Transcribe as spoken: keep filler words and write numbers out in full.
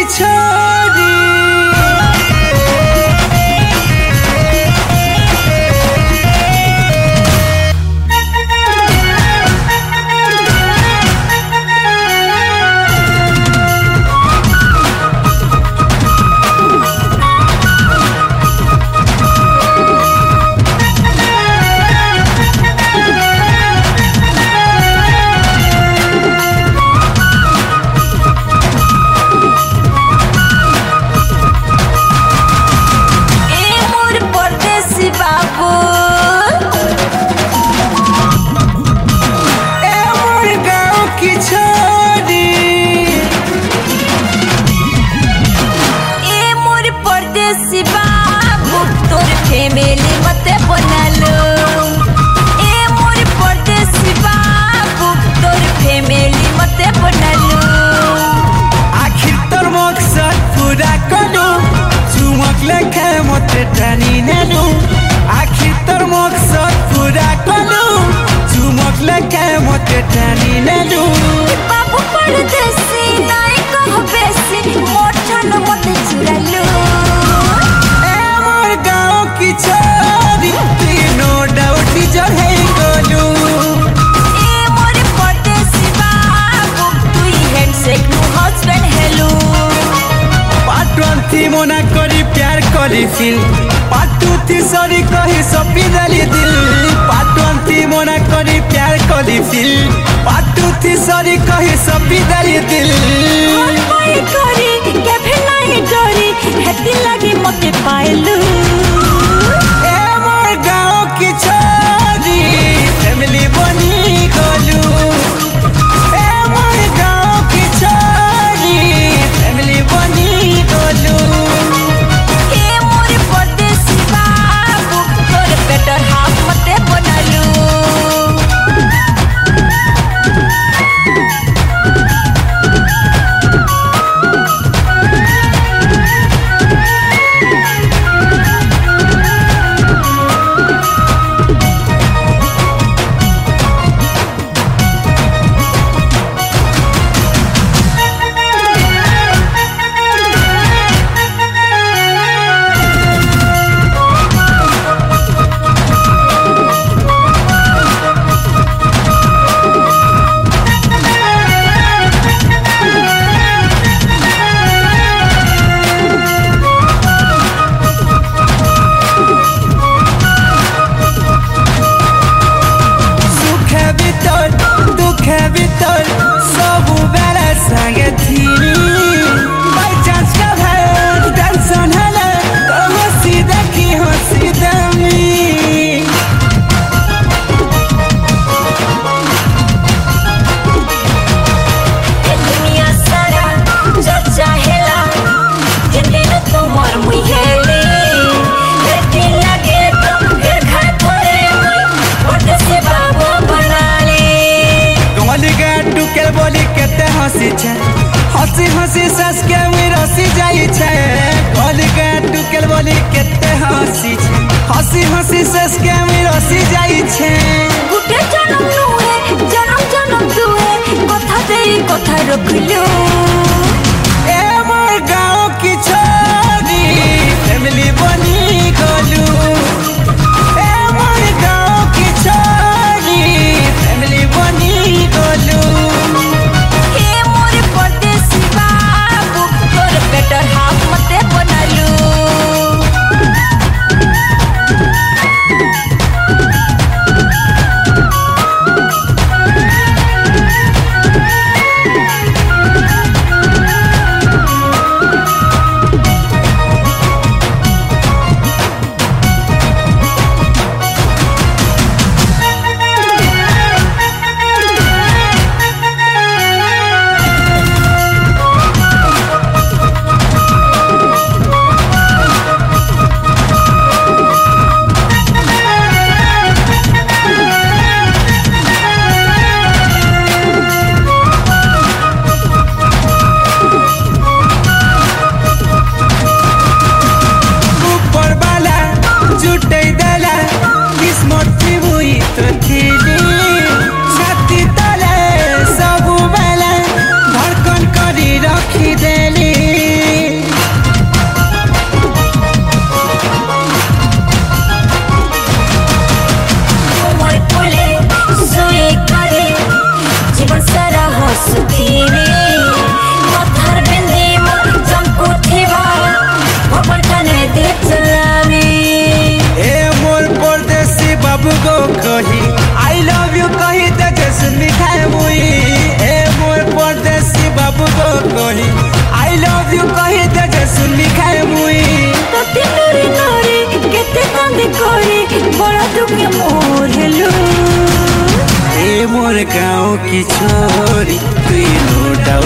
की छोरी टानी नेलू आखिर तोर मकसद पूरा कलू चुमक लेके मते टानी नेलू बाबू परदेसी नाई कह बेसी मोर छन मते चुरालू ए मोर गाँव की छोरी नो डाउट जहे गलू ए मोर परदेसी बाबू तुई हैंडशेक नु हस्बैंड हेलू पाटवंती मना करी प्यार करी फिल पाटू थी सॉरी कही सपी दली दिल पाटवंती मना करी प्यार करी फिल पाटू थी सॉरी कही सपी दली दिल और कोई करी के भी नहीं डरी हेती लगी मते पाइलू ए मोर गाँव की छोरी फैमिली बनी गलू ए मोर गाँव की छोरी फैमिली बनी गलू बेटर हाफ मते बनालू हंसी हंसी सस के रसी जाई छे कलिका टुकेल बोली केते हंसी छे हंसी हंसी सस के रसी जाई छे गुटे जन्म नुए जन्म जन्म दुए कथा देई कथा रखलू ए मोर गाँव की छोरी फैमिली बनी गलू ए मोर गाँव की छोरी फैमिली बनी गलू बेटर हाफ मते बनालू गाँव की छोरी, तू नो डाउट